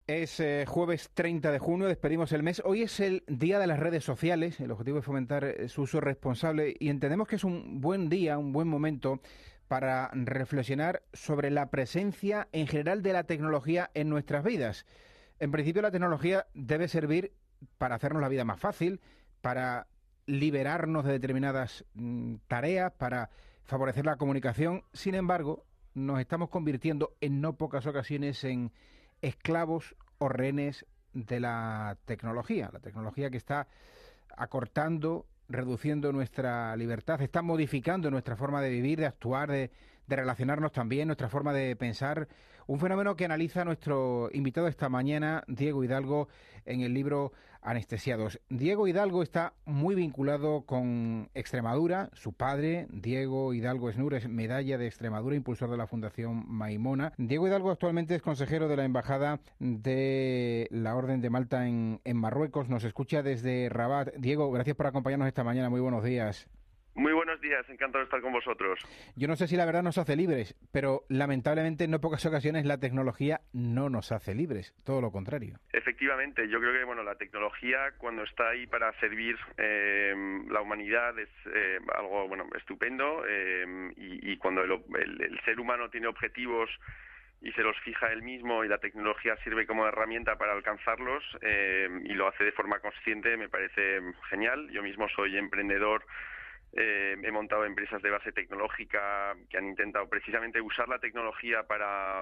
Es jueves 30 de junio, despedimos el mes. Hoy es el Día de las Redes Sociales. El objetivo es fomentar su uso responsable y entendemos que es un buen día, un buen momento para reflexionar sobre la presencia en general de la tecnología en nuestras vidas. En principio, la tecnología debe servir para hacernos la vida más fácil, para liberarnos de determinadas tareas, para favorecer la comunicación. Sin embargo, nos estamos convirtiendo en no pocas ocasiones en esclavos o rehenes de la tecnología que está acortando, reduciendo nuestra libertad, está modificando nuestra forma de vivir, de actuar, de relacionarnos también, nuestra forma de pensar. Un fenómeno que analiza nuestro invitado esta mañana, Diego Hidalgo, en el libro Anestesiados. Diego Hidalgo está muy vinculado con Extremadura. Su padre, Diego Hidalgo Esnur, es medalla de Extremadura, impulsor de la Fundación Maimona. Diego Hidalgo actualmente es consejero de la Embajada de la Orden de Malta en Marruecos. Nos escucha desde Rabat. Diego, gracias por acompañarnos esta mañana. Muy buenos días. Muy buenos días, encantado de estar con vosotros. Yo no sé si la verdad nos hace libres, pero lamentablemente en no pocas ocasiones la tecnología no nos hace libres, todo lo contrario. Efectivamente, yo creo que la tecnología cuando está ahí para servir la humanidad es algo estupendo y cuando el ser humano tiene objetivos y se los fija él mismo y la tecnología sirve como herramienta para alcanzarlos y lo hace de forma consciente, me parece genial. Yo mismo soy emprendedor. He montado empresas de base tecnológica que han intentado precisamente usar la tecnología para,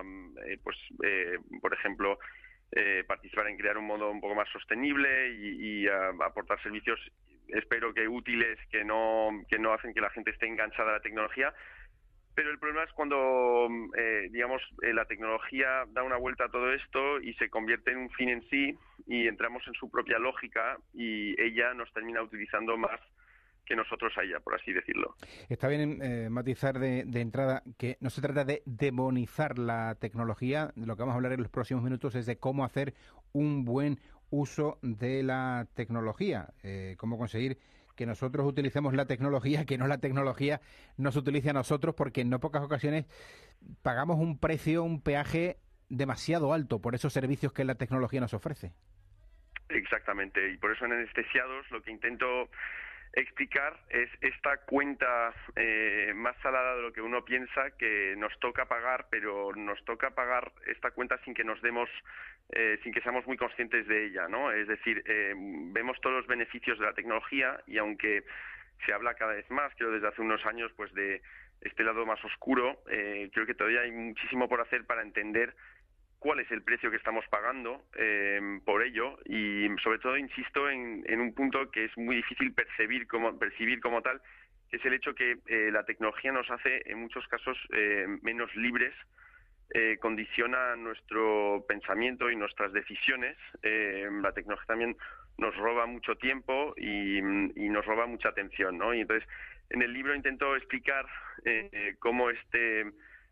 por ejemplo, participar en crear un modo un poco más sostenible y aportar servicios, espero que útiles, que no hacen que la gente esté enganchada a la tecnología. Pero el problema es cuando, la tecnología da una vuelta a todo esto y se convierte en un fin en sí y entramos en su propia lógica y ella nos termina utilizando más que nosotros a ella, por así decirlo. Está bien matizar de entrada que no se trata de demonizar la tecnología. De lo que vamos a hablar en los próximos minutos es de cómo hacer un buen uso de la tecnología, cómo conseguir que nosotros utilicemos la tecnología, que no la tecnología nos utilice a nosotros, porque en no pocas ocasiones pagamos un precio, un peaje demasiado alto por esos servicios que la tecnología nos ofrece. Exactamente, y por eso en Anestesiados lo que intento explicar es esta cuenta más salada de lo que uno piensa que nos toca pagar, pero nos toca pagar esta cuenta sin que nos demos, sin que seamos muy conscientes de ella, ¿no? Es decir, vemos todos los beneficios de la tecnología y aunque se habla cada vez más, creo desde hace unos años, pues de este lado más oscuro, creo que todavía hay muchísimo por hacer para entender cuál es el precio que estamos pagando por ello y sobre todo insisto en un punto que es muy difícil percibir como tal, que es el hecho que la tecnología nos hace en muchos casos menos libres, condiciona nuestro pensamiento y nuestras decisiones. La tecnología también nos roba mucho tiempo y nos roba mucha atención, ¿no? Y entonces en el libro intento explicar cómo este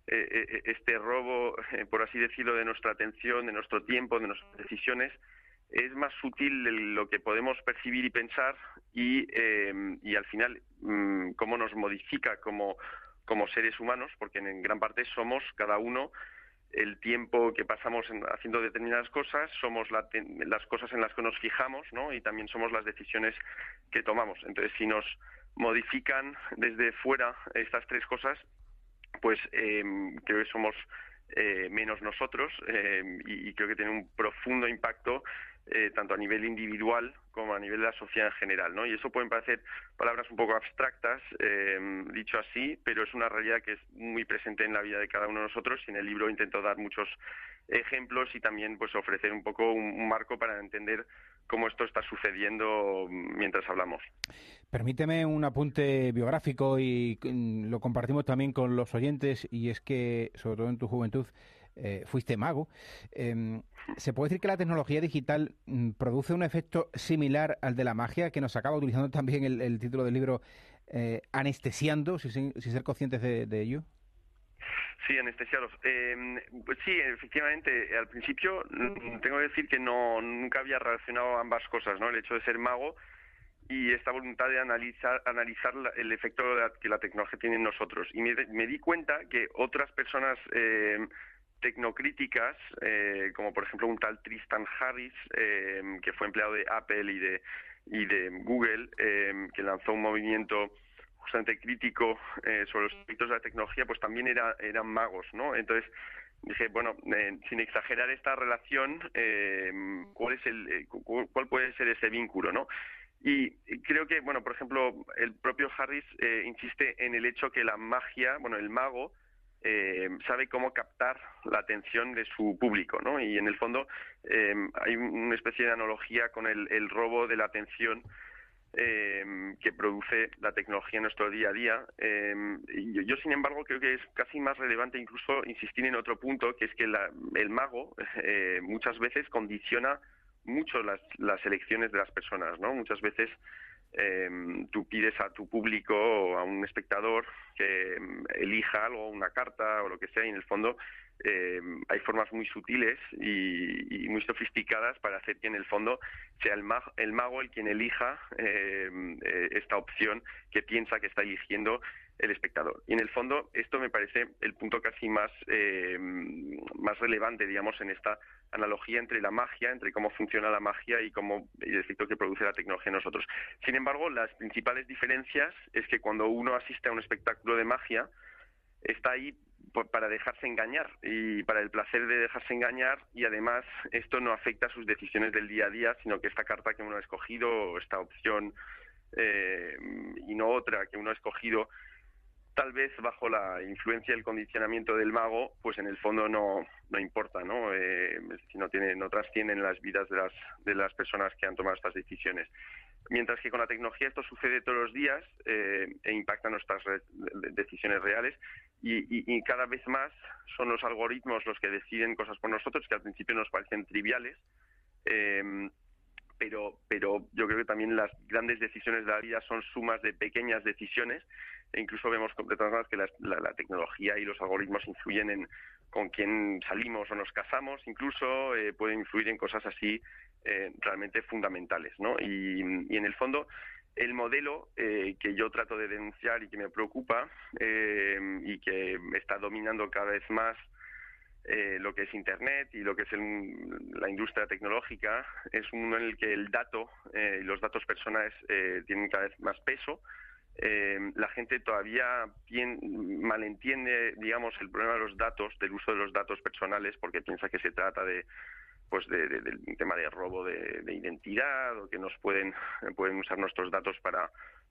robo, por así decirlo, de nuestra atención, de nuestro tiempo, de nuestras decisiones, es más sutil de lo que podemos percibir y pensar y al final cómo nos modifica como seres humanos, porque en gran parte somos cada uno el tiempo que pasamos haciendo determinadas cosas, somos las cosas en las que nos fijamos, ¿no? Y también somos las decisiones que tomamos. Entonces, si nos modifican desde fuera estas tres cosas, pues creo que somos menos nosotros y creo que tiene un profundo impacto tanto a nivel individual como a nivel de la sociedad en general, ¿no? Y eso pueden parecer palabras un poco abstractas, dicho así, pero es una realidad que es muy presente en la vida de cada uno de nosotros y en el libro intento dar muchos ejemplos y también pues ofrecer un poco un marco para entender cómo esto está sucediendo mientras hablamos. Permíteme un apunte biográfico y lo compartimos también con los oyentes, y es que, sobre todo en tu juventud, fuiste mago. ¿Se puede decir que la tecnología digital produce un efecto similar al de la magia, que nos acaba utilizando también el título del libro, anestesiando, sin ser conscientes de ello? Sí, anestesiados. Pues sí, efectivamente, al principio tengo que decir que nunca había relacionado ambas cosas, ¿no? El hecho de ser mago y esta voluntad de analizar el efecto que la tecnología tiene en nosotros. Y me di cuenta que otras personas tecnocríticas, como por ejemplo un tal Tristan Harris, que fue empleado de Apple y de Google, que lanzó un movimiento justamente crítico sobre los aspectos de la tecnología, pues también eran magos, ¿no? Entonces dije, bueno, sin exagerar esta relación, ¿cuál puede ser ese vínculo, ¿no? Y creo que, bueno, por ejemplo, el propio Harris insiste en el hecho que la magia, bueno, el mago, sabe cómo captar la atención de su público, ¿no? Y en el fondo hay una especie de analogía con el robo de la atención que produce la tecnología en nuestro día a día. Y yo, sin embargo, creo que es casi más relevante incluso insistir en otro punto, que es que el mago muchas veces condiciona mucho las elecciones de las personas, ¿no? Muchas veces tú pides a tu público o a un espectador que elija algo, una carta o lo que sea, y en el fondo hay formas muy sutiles y muy sofisticadas para hacer que en el fondo sea el mago el quien elija esta opción que piensa que está eligiendo el espectador. Y en el fondo esto me parece el punto casi más relevante, digamos, en esta analogía entre la magia, entre cómo funciona la magia y el efecto que produce la tecnología en nosotros. Sin embargo, las principales diferencias es que cuando uno asiste a un espectáculo de magia, está ahí para dejarse engañar y para el placer de dejarse engañar, y además esto no afecta a sus decisiones del día a día, sino que esta carta que uno ha escogido, o esta opción y no otra que uno ha escogido, tal vez bajo la influencia y el condicionamiento del mago, pues en el fondo no importa, ¿no? Si no trascienden las vidas de las personas que han tomado estas decisiones. Mientras que con la tecnología esto sucede todos los días e impacta nuestras decisiones reales, y cada vez más son los algoritmos los que deciden cosas por nosotros que al principio nos parecen triviales, pero yo creo que también las grandes decisiones de la vida son sumas de pequeñas decisiones, e incluso vemos de todas maneras que la tecnología y los algoritmos influyen con quién salimos o nos casamos, incluso pueden influir en cosas así realmente fundamentales, ¿no? Y en el fondo el modelo que yo trato de denunciar y que me preocupa y que está dominando cada vez más lo que es Internet y lo que es la industria tecnológica, es uno en el que el dato y los datos personales tienen cada vez más peso. La gente todavía malentiende, digamos, el problema de los datos, del uso de los datos personales, porque piensa que se trata del tema de robo de identidad, o que pueden usar nuestros datos para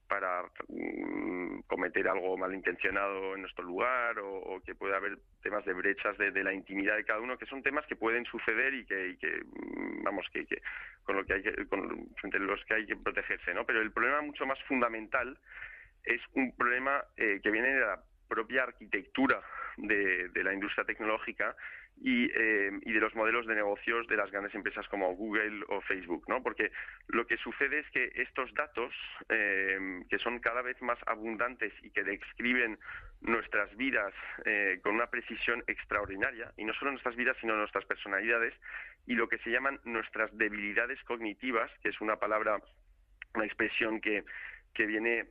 cometer algo malintencionado en nuestro lugar, o que puede haber temas de brechas de la intimidad de cada uno, que son temas que pueden suceder y que vamos, que con lo que frente a los que hay que protegerse, ¿no? Pero el problema mucho más fundamental es un problema que viene de la propia arquitectura de la industria tecnológica y de los modelos de negocios de las grandes empresas como Google o Facebook, ¿no? Porque lo que sucede es que estos datos, que son cada vez más abundantes y que describen nuestras vidas con una precisión extraordinaria, y no solo nuestras vidas, sino nuestras personalidades, y lo que se llaman nuestras debilidades cognitivas, que es una expresión que viene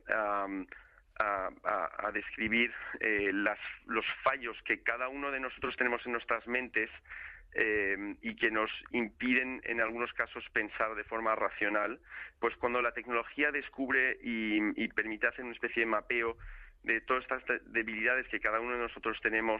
a describir los fallos que cada uno de nosotros tenemos en nuestras mentes y que nos impiden en algunos casos pensar de forma racional. Pues cuando la tecnología descubre y permite hacer una especie de mapeo de todas estas debilidades que cada uno de nosotros tenemos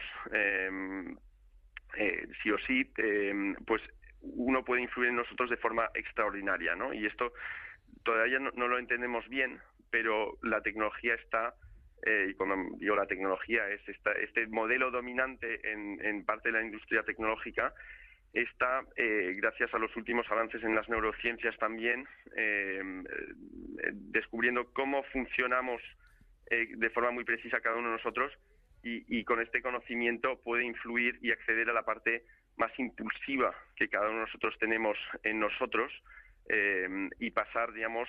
sí o sí, pues uno puede influir en nosotros de forma extraordinaria, ¿no? Y esto todavía no lo entendemos bien, pero la tecnología está, y cuando digo la tecnología, es este modelo dominante en parte de la industria tecnológica, está, gracias a los últimos avances en las neurociencias también, descubriendo cómo funcionamos de forma muy precisa cada uno de nosotros, y con este conocimiento puede influir y acceder a la parte más impulsiva que cada uno de nosotros tenemos en nosotros, y pasar, digamos,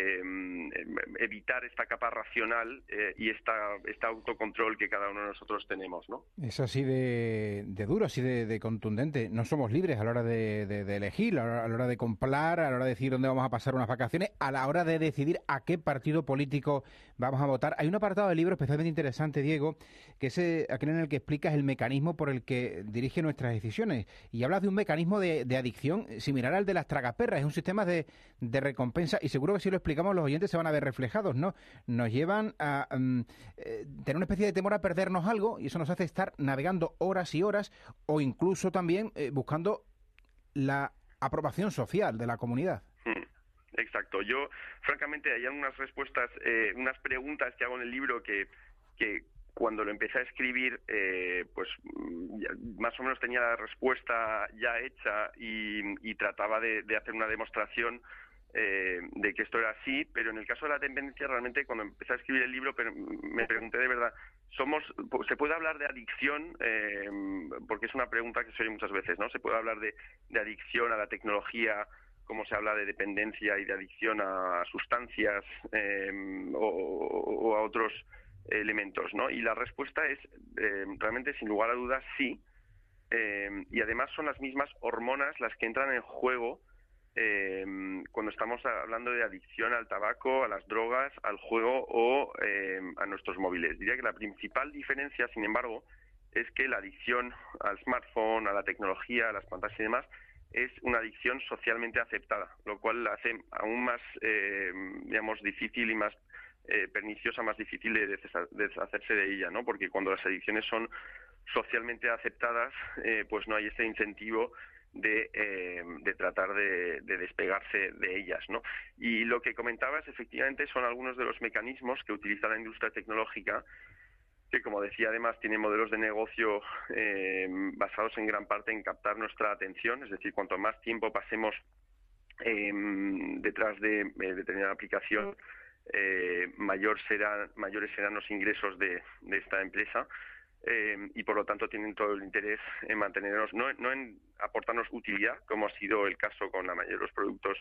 evitar esta capa racional y este autocontrol que cada uno de nosotros tenemos, ¿no? Es así de duro, así de contundente. No somos libres a la hora de elegir, a la hora de comprar, a la hora de decidir dónde vamos a pasar unas vacaciones, a la hora de decidir a qué partido político vamos a votar. Hay un apartado del libro especialmente interesante, Diego, que es aquel en el que explicas el mecanismo por el que dirige nuestras decisiones. Y hablas de un mecanismo de adicción similar al de las tragaperras. Es un sistema de recompensa y seguro que si lo explicamos los oyentes se van a ver reflejados, ¿no? Nos llevan a tener una especie de temor a perdernos algo y eso nos hace estar navegando horas y horas o incluso también buscando la aprobación social de la comunidad. Exacto. Yo, francamente, hay unas respuestas, unas preguntas que hago en el libro que cuando lo empecé a escribir, pues más o menos tenía la respuesta ya hecha y trataba de hacer una demostración de que esto era así, pero en el caso de la dependencia, realmente cuando empecé a escribir el libro me pregunté de verdad, ¿se puede hablar de adicción? Porque es una pregunta que se oye muchas veces, ¿no? ¿Se puede hablar de adicción a la tecnología, como se habla de dependencia y de adicción a sustancias o a otros elementos, ¿no? Y la respuesta es realmente, sin lugar a dudas, sí. Y además son las mismas hormonas las que entran en juego cuando estamos hablando de adicción al tabaco, a las drogas, al juego o a nuestros móviles. Diría que la principal diferencia, sin embargo, es que la adicción al smartphone, a la tecnología, a las pantallas y demás, es una adicción socialmente aceptada, lo cual la hace aún más, digamos, difícil y más perniciosa, más difícil de deshacerse de ella, ¿no? Porque cuando las adicciones son socialmente aceptadas, pues no hay este incentivo de tratar de despegarse de ellas, ¿no? Y lo que comentabas, efectivamente, son algunos de los mecanismos que utiliza la industria tecnológica, que, como decía, además tiene modelos de negocio basados en gran parte en captar nuestra atención, es decir, cuanto más tiempo pasemos detrás de determinada aplicación, mayores serán los ingresos de esta empresa. Y por lo tanto tienen todo el interés en mantenernos, no en aportarnos utilidad, como ha sido el caso con la mayoría de los productos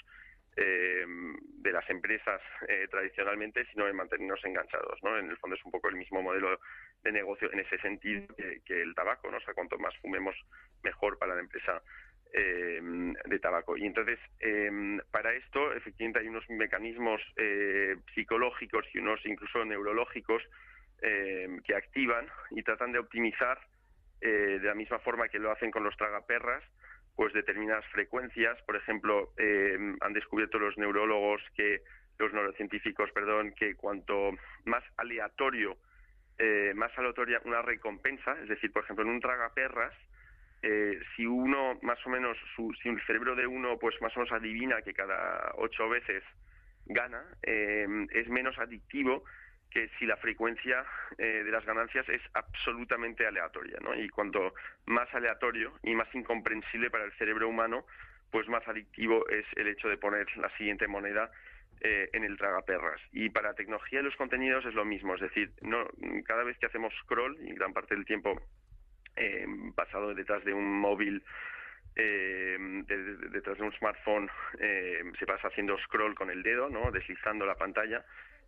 de las empresas tradicionalmente, sino en mantenernos enganchados, ¿no? En el fondo es un poco el mismo modelo de negocio en ese sentido que el tabaco, ¿no? O sea, cuanto más fumemos, mejor para la empresa de tabaco. Y entonces, para esto, efectivamente, hay unos mecanismos psicológicos y unos incluso neurológicos que activan y tratan de optimizar de la misma forma que lo hacen con los tragaperras, pues determinadas frecuencias. Por ejemplo, han descubierto los neurocientíficos, que cuanto más aleatoria una recompensa, es decir, por ejemplo, en un tragaperras, si uno más o menos, si el cerebro de uno pues más o menos adivina que cada 8 veces gana, es menos adictivo que si la frecuencia de las ganancias es absolutamente aleatoria, ¿no? Y cuanto más aleatorio y más incomprensible para el cerebro humano, pues más adictivo es el hecho de poner la siguiente moneda en el tragaperras. Y para la tecnología y los contenidos es lo mismo, es decir, cada vez que hacemos scroll, y gran parte del tiempo pasado detrás de un móvil, detrás de un smartphone, se pasa haciendo scroll con el dedo, ¿no? Deslizando la pantalla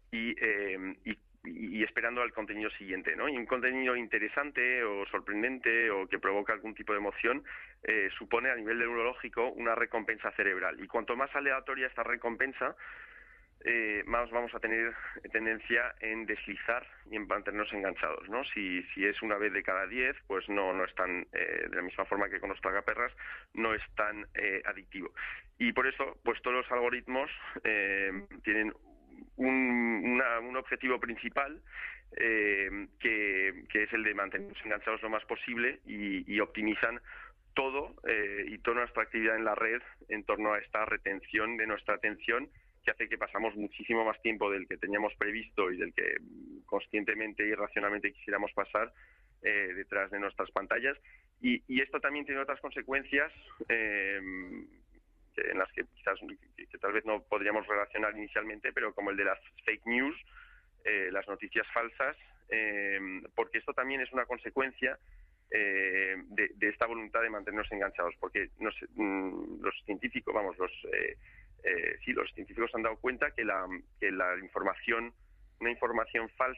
y esperando al contenido siguiente, ¿no? Y un contenido interesante o sorprendente o que provoca algún tipo de emoción supone a nivel neurológico una recompensa cerebral. Y cuanto más aleatoria esta recompensa, más vamos a tener tendencia en deslizar y en mantenernos enganchados, ¿no? Si es una vez de cada 10, pues no es tan, de la misma forma que con los tragaperras, no es tan adictivo. Y por eso, pues todos los algoritmos tienen un objetivo principal que es el de mantenernos enganchados lo más posible y optimizan todo y toda nuestra actividad en la red en torno a esta retención de nuestra atención, que hace que pasamos muchísimo más tiempo del que teníamos previsto y del que conscientemente y racionalmente quisiéramos pasar detrás de nuestras pantallas. Y esto también tiene otras consecuencias en las que quizás que tal vez no podríamos relacionar inicialmente, pero como el de las fake news, las noticias falsas, porque esto también es una consecuencia de esta voluntad de mantenernos enganchados, porque los científicos, sí, los científicos han dado cuenta que la información, una información falsa,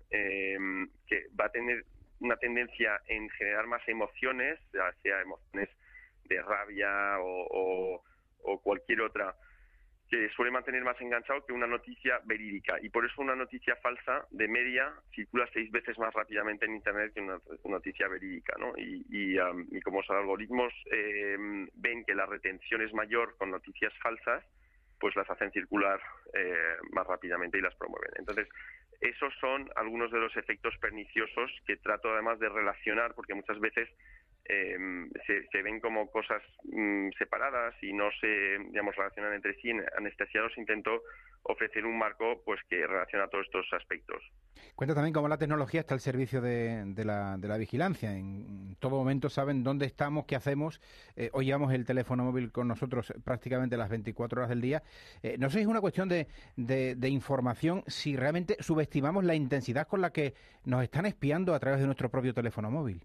que va a tener una tendencia en generar más emociones, ya sea emociones de rabia o cualquier otra, que suele mantener más enganchado que una noticia verídica. Y por eso una noticia falsa, de media, circula 6 veces más rápidamente en Internet que una noticia verídica, ¿no? Y como los algoritmos ven que la retención es mayor con noticias falsas, pues las hacen circular más rápidamente y las promueven. Entonces, esos son algunos de los efectos perniciosos que trato además de relacionar, porque muchas veces se ven como cosas separadas y no se, digamos, relacionan entre sí. En Anestesiados intento ofrecer un marco pues que relaciona todos estos aspectos. Cuenta también cómo la tecnología está al servicio de la vigilancia. En todo momento saben dónde estamos, qué hacemos. Hoy llevamos el teléfono móvil con nosotros prácticamente las 24 horas del día. No sé si es una cuestión de información, si realmente subestimamos la intensidad con la que nos están espiando a través de nuestro propio teléfono móvil.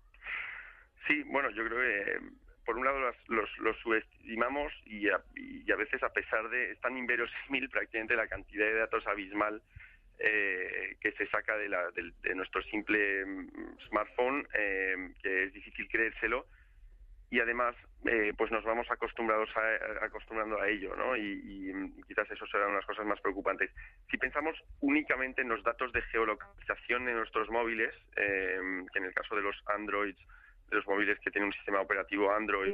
Sí, bueno, yo creo que por un lado los subestimamos y a veces, a pesar de, es tan inverosímil prácticamente la cantidad de datos abismal que se saca de nuestro simple smartphone, que es difícil creérselo, y además pues nos vamos acostumbrando a ello, ¿no? Y quizás eso será una de las cosas más preocupantes. Si pensamos únicamente en los datos de geolocalización de nuestros móviles, que en el caso de los Androids, de los móviles que tienen un sistema operativo Android,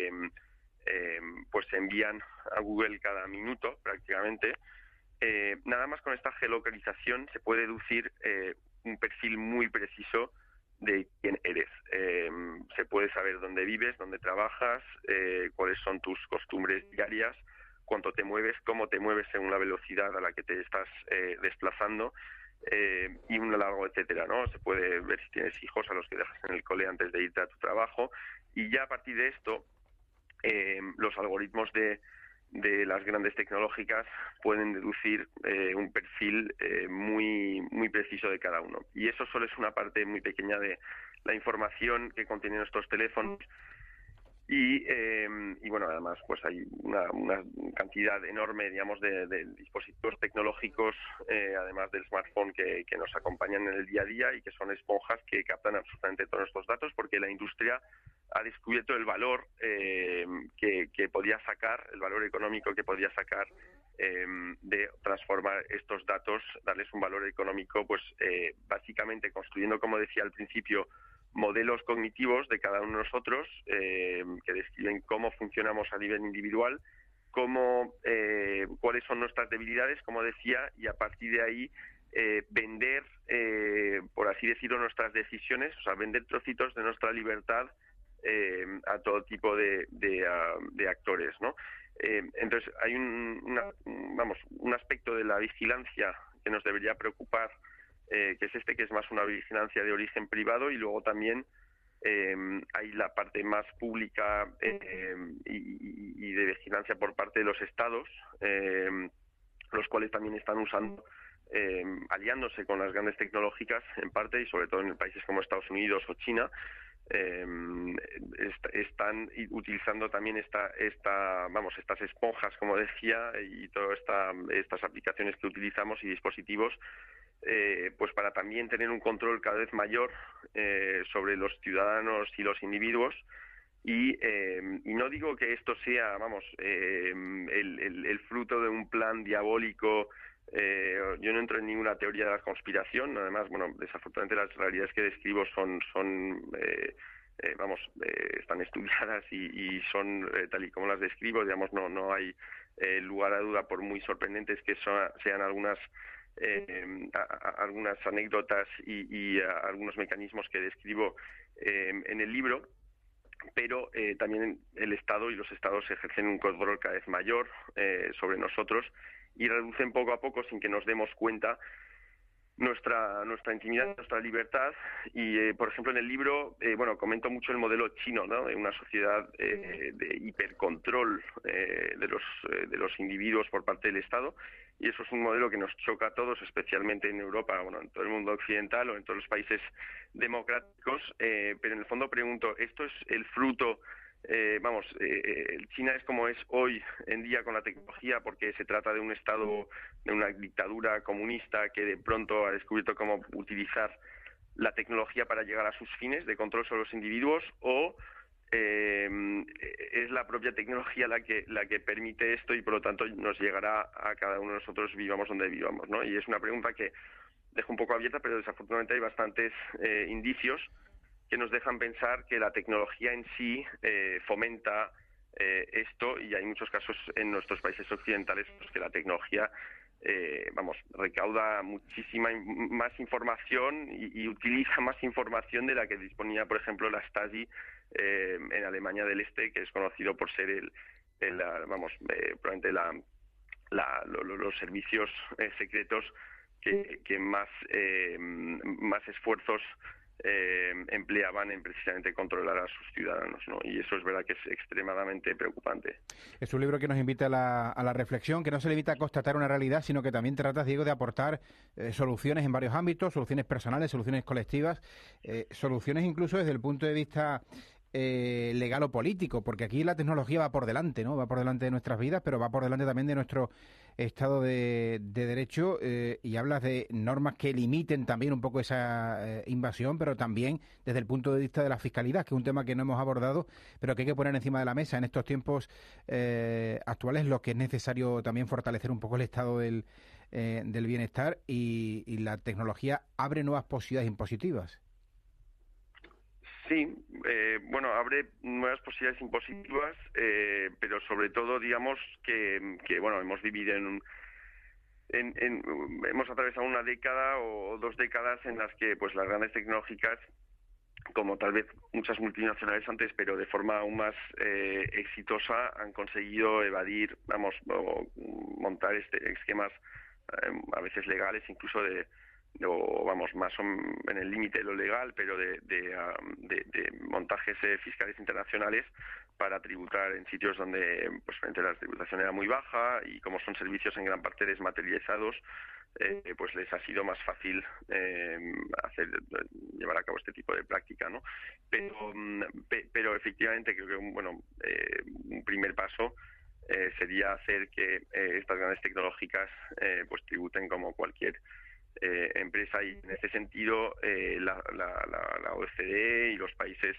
pues se envían a Google cada minuto prácticamente. Nada más con esta geolocalización se puede deducir un perfil muy preciso de quién eres. Se puede saber dónde vives, dónde trabajas, cuáles son tus costumbres diarias, cuánto te mueves, cómo te mueves según la velocidad a la que te estás desplazando, y un largo etcétera, ¿no? Se puede ver si tienes hijos a los que dejas en el cole antes de irte a tu trabajo, y ya a partir de esto los algoritmos de las grandes tecnológicas pueden deducir un perfil muy preciso de cada uno. Y eso solo es una parte muy pequeña de la información que contienen nuestros teléfonos. Y bueno, además pues hay una cantidad enorme, digamos, de dispositivos tecnológicos, además del smartphone, que nos acompañan en el día a día y que son esponjas que captan absolutamente todos estos datos, porque la industria ha descubierto el valor que podía sacar, el valor económico que podía sacar de transformar estos datos, darles un valor económico, pues básicamente construyendo, como decía al principio, modelos cognitivos de cada uno de nosotros que describen cómo funcionamos a nivel individual, cuáles son nuestras debilidades, como decía, y a partir de ahí vender, por así decirlo, nuestras decisiones, o sea, vender trocitos de nuestra libertad a todo tipo de actores, ¿no? Entonces hay un aspecto de la vigilancia que nos debería preocupar, que es que es más una vigilancia de origen privado, y luego también hay la parte más pública y de vigilancia por parte de los estados, los cuales también están usando, aliándose con las grandes tecnológicas en parte, y sobre todo en países como Estados Unidos o China, están utilizando también estas esponjas, como decía, y todas estas aplicaciones que utilizamos y dispositivos, pues para también tener un control cada vez mayor sobre los ciudadanos y los individuos. Y no digo que esto sea, el fruto de un plan diabólico. Yo no entro en ninguna teoría de la conspiración. Además, desafortunadamente las realidades que describo están estudiadas y son tal y como las describo. Digamos, no hay lugar a duda, por muy sorprendentes que sean algunas anécdotas y algunos mecanismos que describo en el libro. Pero también el Estado y los Estados ejercen un control cada vez mayor sobre nosotros y reducen poco a poco, sin que nos demos cuenta, nuestra intimidad, nuestra libertad. Y por ejemplo, en el libro comento mucho el modelo chino, ¿no? De una sociedad de hipercontrol de los individuos por parte del Estado, y eso es un modelo que nos choca a todos, especialmente en Europa, en todo el mundo occidental o en todos los países democráticos, pero en el fondo pregunto, ¿esto es el fruto China es como es hoy en día con la tecnología porque se trata de un estado, de una dictadura comunista que de pronto ha descubierto cómo utilizar la tecnología para llegar a sus fines de control sobre los individuos, o es la propia tecnología la que permite esto y por lo tanto nos llegará a cada uno de nosotros, vivamos donde vivamos, ¿no? Y es una pregunta que dejo un poco abierta, pero desafortunadamente hay bastantes indicios que nos dejan pensar que la tecnología en sí fomenta esto, y hay muchos casos en nuestros países occidentales pues, que la tecnología recauda muchísima más información y utiliza más información de la que disponía, por ejemplo, la Stasi en Alemania del Este, que es conocido por ser probablemente los servicios secretos que más esfuerzos empleaban en precisamente controlar a sus ciudadanos, ¿no? Y eso es verdad que es extremadamente preocupante. Es un libro que nos invita a la reflexión, que no se limita a constatar una realidad, sino que también tratas, Diego, de aportar soluciones en varios ámbitos, soluciones personales, soluciones colectivas, soluciones incluso desde el punto de vista legal o político, porque aquí la tecnología va por delante, ¿no? Va por delante de nuestras vidas, pero va por delante también de nuestro Estado de Derecho, y hablas de normas que limiten también un poco esa invasión, pero también desde el punto de vista de la fiscalidad, que es un tema que no hemos abordado, pero que hay que poner encima de la mesa en estos tiempos actuales, lo que es necesario también fortalecer un poco el estado del bienestar, y la tecnología abre nuevas posibilidades impositivas. Sí, abre nuevas posibilidades impositivas, pero sobre todo, digamos, que hemos vivido hemos atravesado una década o 2 décadas en las que pues las grandes tecnológicas, como tal vez muchas multinacionales antes, pero de forma aún más exitosa, han conseguido evadir, o montar esquemas a veces legales, incluso más en el límite de lo legal, pero de montajes fiscales internacionales para tributar en sitios donde pues la tributación era muy baja, y como son servicios en gran parte desmaterializados, pues les ha sido más fácil llevar a cabo este tipo de práctica, ¿no? Pero efectivamente creo que un primer paso sería hacer que estas grandes tecnológicas pues tributen como cualquier empresa, y en ese sentido la OECD y los países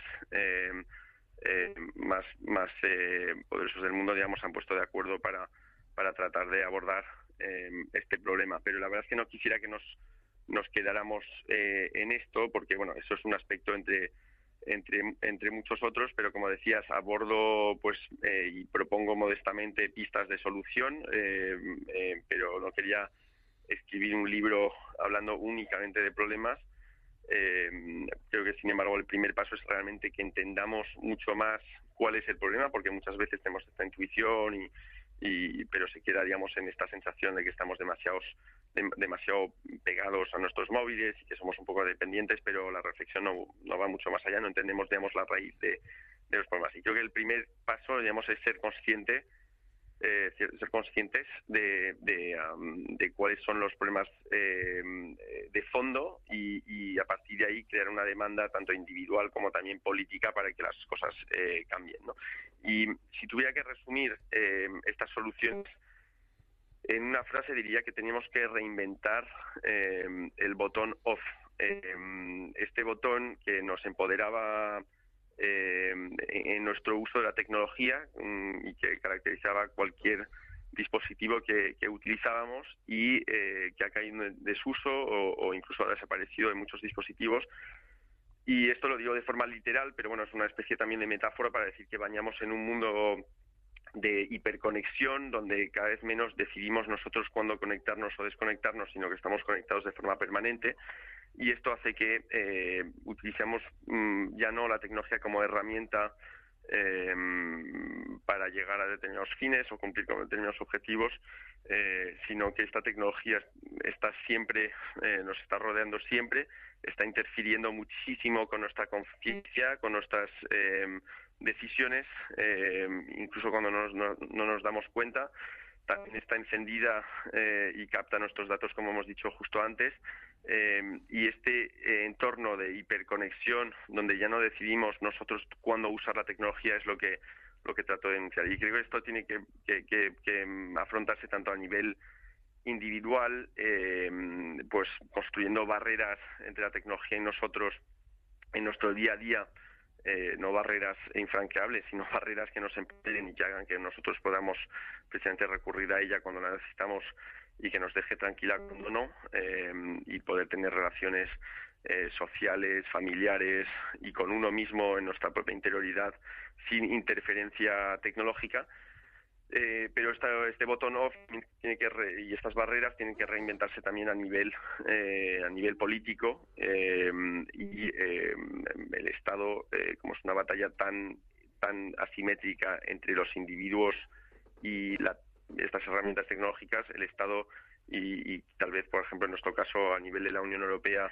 más poderosos del mundo, digamos, se han puesto de acuerdo para tratar de abordar este problema. Pero la verdad es que no quisiera que nos quedáramos en esto, porque eso es un aspecto entre muchos otros, pero como decías, abordo y propongo modestamente pistas de solución, pero no quería escribir un libro hablando únicamente de problemas. Creo que, sin embargo, el primer paso es realmente que entendamos mucho más cuál es el problema, porque muchas veces tenemos esta intuición pero se queda, digamos, en esta sensación de que estamos demasiado pegados a nuestros móviles y que somos un poco dependientes, pero la reflexión no va mucho más allá, no entendemos, digamos, la raíz de los problemas. Y creo que el primer paso, digamos, es ser conscientes de cuáles son los problemas de fondo, y a partir de ahí crear una demanda tanto individual como también política para que las cosas cambien, ¿no? Y si tuviera que resumir estas soluciones en una frase, diría que teníamos que reinventar el botón off, este botón que nos empoderaba en nuestro uso de la tecnología, y que caracterizaba cualquier dispositivo que utilizábamos, y que ha caído en desuso o incluso ha desaparecido de muchos dispositivos. Y esto lo digo de forma literal, pero es una especie también de metáfora para decir que bañamos en un mundo de hiperconexión, donde cada vez menos decidimos nosotros cuándo conectarnos o desconectarnos, sino que estamos conectados de forma permanente. Y esto hace que utilicemos ya no la tecnología como herramienta para llegar a determinados fines o cumplir con determinados objetivos, sino que esta tecnología está siempre, nos está rodeando siempre, está interfiriendo muchísimo con nuestra conciencia, con nuestras decisiones, incluso cuando no nos damos cuenta. también está encendida y capta nuestros datos, como hemos dicho justo antes. Y este entorno de hiperconexión, donde ya no decidimos nosotros cuándo usar la tecnología, es lo que trato de denunciar. Y creo que esto tiene que afrontarse tanto a nivel individual, pues construyendo barreras entre la tecnología y nosotros en nuestro día a día, no barreras infranqueables, sino barreras que nos empoderen y que hagan que nosotros podamos precisamente recurrir a ella cuando la necesitamos y que nos deje tranquila cuando no, y poder tener relaciones sociales, familiares y con uno mismo en nuestra propia interioridad sin interferencia tecnológica. Pero este botón off y estas barreras tienen que reinventarse también a nivel político, y el Estado, como es una batalla tan asimétrica entre los individuos y estas herramientas tecnológicas, el Estado y tal vez, por ejemplo, en nuestro caso a nivel de la Unión Europea,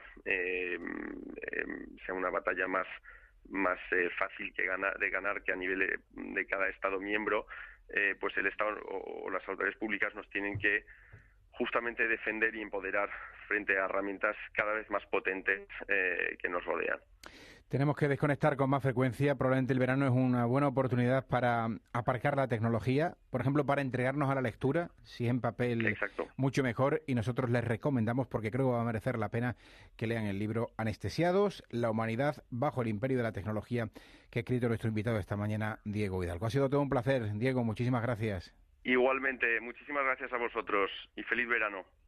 sea una batalla más fácil de ganar que a nivel de cada Estado miembro. Pues el Estado o las autoridades públicas nos tienen que justamente defender y empoderar frente a herramientas cada vez más potentes que nos rodean. Tenemos que desconectar con más frecuencia. Probablemente el verano es una buena oportunidad para aparcar la tecnología, por ejemplo, para entregarnos a la lectura, si es en papel. Exacto. Mucho mejor, y nosotros les recomendamos, porque creo que va a merecer la pena, que lean el libro Anestesiados, la humanidad bajo el imperio de la tecnología, que ha escrito nuestro invitado esta mañana, Diego Hidalgo. Ha sido todo un placer, Diego, muchísimas gracias. Igualmente, muchísimas gracias a vosotros y feliz verano.